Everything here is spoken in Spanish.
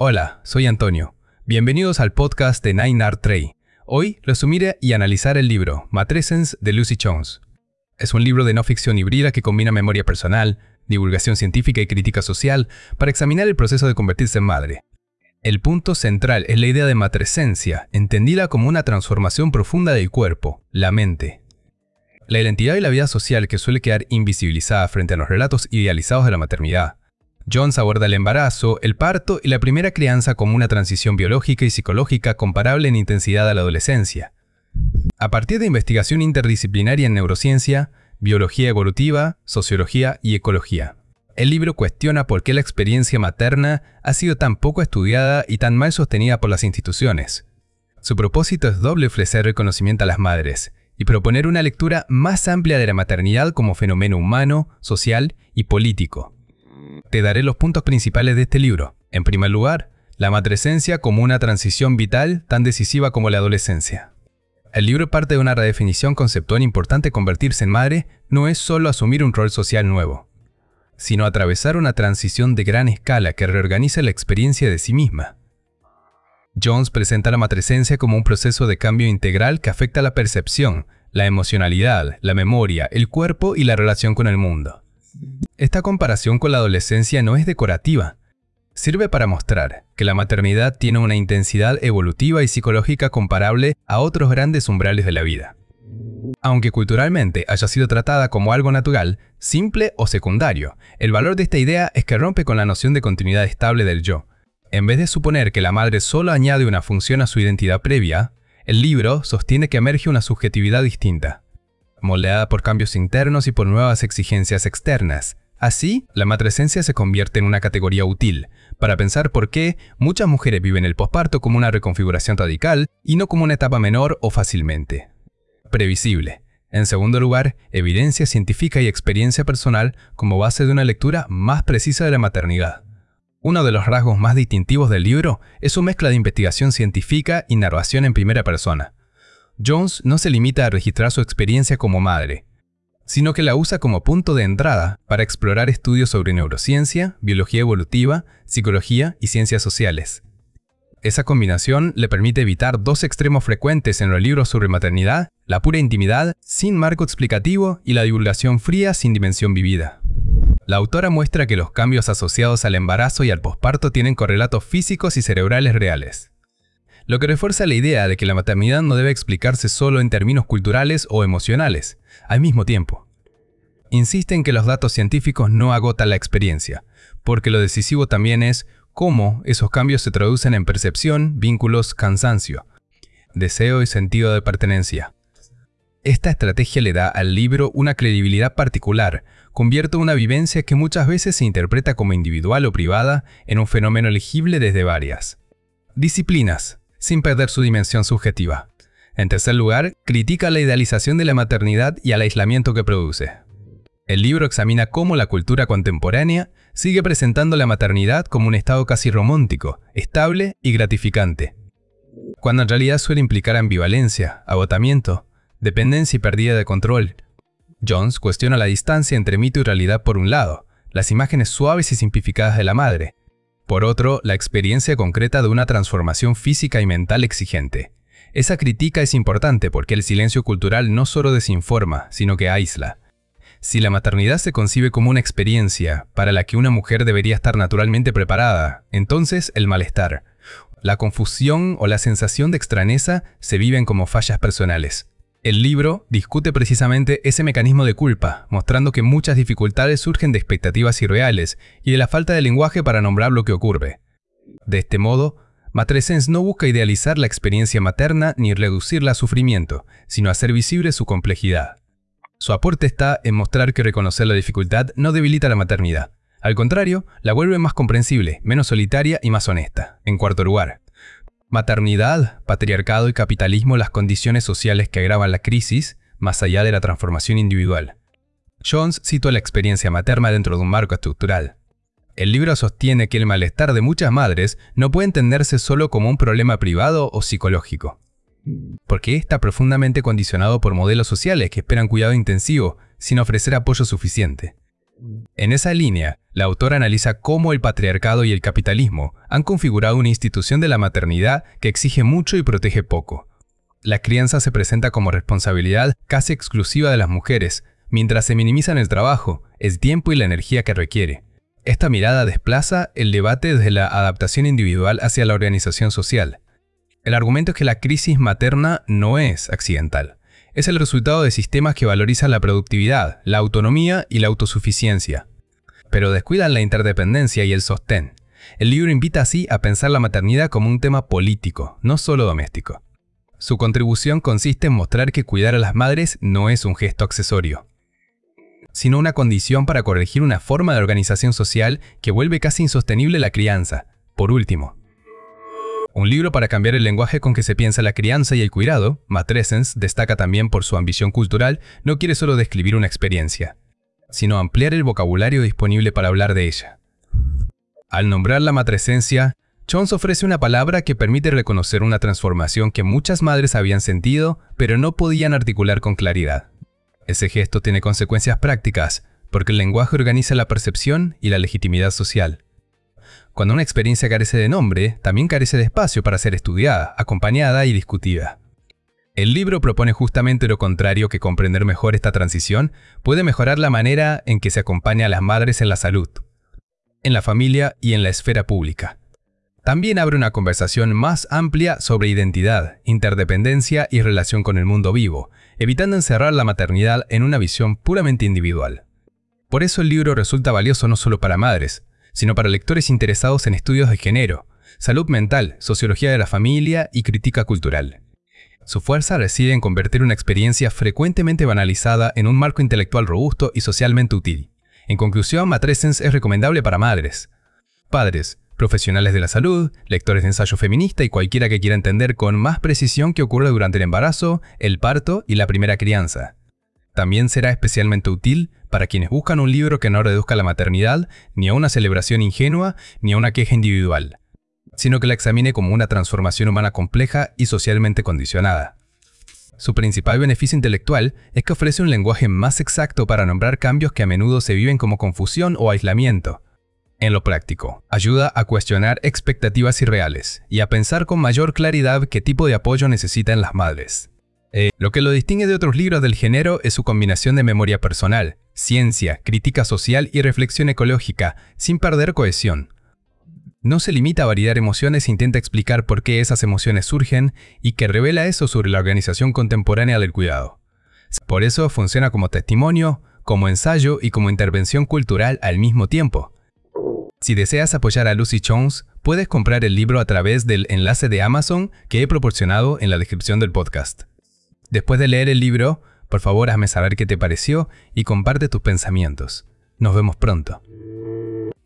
Hola, soy Antonio. Bienvenidos al podcast de Nine Art Trey. Hoy resumiré y analizar el libro Matrescence de Lucy Jones. Es un libro de no ficción híbrida que combina memoria personal, divulgación científica y crítica social para examinar el proceso de convertirse en madre. El punto central es la idea de matrescencia, entendida como una transformación profunda del cuerpo, la mente. La identidad y la vida social que suele quedar invisibilizada frente a los relatos idealizados de la maternidad. Jones aborda el embarazo, el parto y la primera crianza como una transición biológica y psicológica comparable en intensidad a la adolescencia. A partir de investigación interdisciplinaria en neurociencia, biología evolutiva, sociología y ecología. El libro cuestiona por qué la experiencia materna ha sido tan poco estudiada y tan mal sostenida por las instituciones. Su propósito es doble: ofrecer reconocimiento a las madres y proponer una lectura más amplia de la maternidad como fenómeno humano, social y político. Te daré los puntos principales de este libro. En primer lugar, la matrescencia como una transición vital tan decisiva como la adolescencia. El libro parte de una redefinición conceptual importante. Convertirse en madre no es solo asumir un rol social nuevo, sino atravesar una transición de gran escala que reorganiza la experiencia de sí misma. Jones presenta la matrescencia como un proceso de cambio integral que afecta la percepción, la emocionalidad, la memoria, el cuerpo y la relación con el mundo. Esta comparación con la adolescencia no es decorativa. Sirve para mostrar que la maternidad tiene una intensidad evolutiva y psicológica comparable a otros grandes umbrales de la vida. Aunque culturalmente haya sido tratada como algo natural, simple o secundario, el valor de esta idea es que rompe con la noción de continuidad estable del yo. En vez de suponer que la madre solo añade una función a su identidad previa, el libro sostiene que emerge una subjetividad distinta, moldeada por cambios internos y por nuevas exigencias externas. Así, la matrescencia se convierte en una categoría útil para pensar por qué muchas mujeres viven el posparto como una reconfiguración radical y no como una etapa menor o fácilmente previsible. En segundo lugar, evidencia científica y experiencia personal como base de una lectura más precisa de la maternidad. Uno de los rasgos más distintivos del libro es su mezcla de investigación científica y narración en primera persona. Jones no se limita a registrar su experiencia como madre, sino que la usa como punto de entrada para explorar estudios sobre neurociencia, biología evolutiva, psicología y ciencias sociales. Esa combinación le permite evitar dos extremos frecuentes en los libros sobre maternidad: la pura intimidad, sin marco explicativo, y la divulgación fría, sin dimensión vivida. La autora muestra que los cambios asociados al embarazo y al posparto tienen correlatos físicos y cerebrales reales, lo que refuerza la idea de que la maternidad no debe explicarse solo en términos culturales o emocionales. Al mismo tiempo, insiste en que los datos científicos no agotan la experiencia, porque lo decisivo también es cómo esos cambios se traducen en percepción, vínculos, cansancio, deseo y sentido de pertenencia. Esta estrategia le da al libro una credibilidad particular, convierte una vivencia que muchas veces se interpreta como individual o privada en un fenómeno legible desde varias disciplinas, sin perder su dimensión subjetiva. En tercer lugar, critica la idealización de la maternidad y al aislamiento que produce. El libro examina cómo la cultura contemporánea sigue presentando la maternidad como un estado casi romántico, estable y gratificante, cuando en realidad suele implicar ambivalencia, agotamiento, dependencia y pérdida de control. Jones cuestiona la distancia entre mito y realidad por un lado, las imágenes suaves y simplificadas de la madre; por otro, la experiencia concreta de una transformación física y mental exigente. Esa crítica es importante porque el silencio cultural no solo desinforma, sino que aísla. Si la maternidad se concibe como una experiencia para la que una mujer debería estar naturalmente preparada, entonces el malestar, la confusión o la sensación de extrañeza se viven como fallas personales. El libro discute precisamente ese mecanismo de culpa, mostrando que muchas dificultades surgen de expectativas irreales y de la falta de lenguaje para nombrar lo que ocurre. De este modo, Matrescence no busca idealizar la experiencia materna ni reducirla a sufrimiento, sino hacer visible su complejidad. Su aporte está en mostrar que reconocer la dificultad no debilita la maternidad. Al contrario, la vuelve más comprensible, menos solitaria y más honesta. En cuarto lugar, maternidad, patriarcado y capitalismo, las condiciones sociales que agravan la crisis, más allá de la transformación individual. Jones sitúa la experiencia materna dentro de un marco estructural. El libro sostiene que el malestar de muchas madres no puede entenderse solo como un problema privado o psicológico, porque está profundamente condicionado por modelos sociales que esperan cuidado intensivo sin ofrecer apoyo suficiente. En esa línea, la autora analiza cómo el patriarcado y el capitalismo han configurado una institución de la maternidad que exige mucho y protege poco. La crianza se presenta como responsabilidad casi exclusiva de las mujeres, mientras se minimizan el trabajo, el tiempo y la energía que requiere. Esta mirada desplaza el debate desde la adaptación individual hacia la organización social. El argumento es que la crisis materna no es accidental. Es el resultado de sistemas que valorizan la productividad, la autonomía y la autosuficiencia, pero descuidan la interdependencia y el sostén. El libro invita así a pensar la maternidad como un tema político, no solo doméstico. Su contribución consiste en mostrar que cuidar a las madres no es un gesto accesorio, sino una condición para corregir una forma de organización social que vuelve casi insostenible la crianza. Por último, un libro para cambiar el lenguaje con que se piensa la crianza y el cuidado, Matrescence destaca también por su ambición cultural, no quiere solo describir una experiencia, sino ampliar el vocabulario disponible para hablar de ella. Al nombrar la matrescencia, Jones ofrece una palabra que permite reconocer una transformación que muchas madres habían sentido, pero no podían articular con claridad. Ese gesto tiene consecuencias prácticas, porque el lenguaje organiza la percepción y la legitimidad social. Cuando una experiencia carece de nombre, también carece de espacio para ser estudiada, acompañada y discutida. El libro propone justamente lo contrario, que comprender mejor esta transición puede mejorar la manera en que se acompaña a las madres en la salud, en la familia y en la esfera pública. También abre una conversación más amplia sobre identidad, interdependencia y relación con el mundo vivo, evitando encerrar la maternidad en una visión puramente individual. Por eso el libro resulta valioso no solo para madres, sino para lectores interesados en estudios de género, salud mental, sociología de la familia y crítica cultural. Su fuerza reside en convertir una experiencia frecuentemente banalizada en un marco intelectual robusto y socialmente útil. En conclusión, Matrescence es recomendable para madres, padres, profesionales de la salud, lectores de ensayo feminista y cualquiera que quiera entender con más precisión qué ocurre durante el embarazo, el parto y la primera crianza. También será especialmente útil para quienes buscan un libro que no reduzca la maternidad ni a una celebración ingenua ni a una queja individual, sino que la examine como una transformación humana compleja y socialmente condicionada. Su principal beneficio intelectual es que ofrece un lenguaje más exacto para nombrar cambios que a menudo se viven como confusión o aislamiento. En lo práctico, ayuda a cuestionar expectativas irreales y a pensar con mayor claridad qué tipo de apoyo necesitan las madres. Lo que lo distingue de otros libros del género es su combinación de memoria personal, ciencia, crítica social y reflexión ecológica, sin perder cohesión. No se limita a validar emociones e intenta explicar por qué esas emociones surgen y que revela eso sobre la organización contemporánea del cuidado. Por eso funciona como testimonio, como ensayo y como intervención cultural al mismo tiempo. Si deseas apoyar a Lucy Jones, puedes comprar el libro a través del enlace de Amazon que he proporcionado en la descripción del podcast. Después de leer el libro, por favor hazme saber qué te pareció y comparte tus pensamientos. Nos vemos pronto.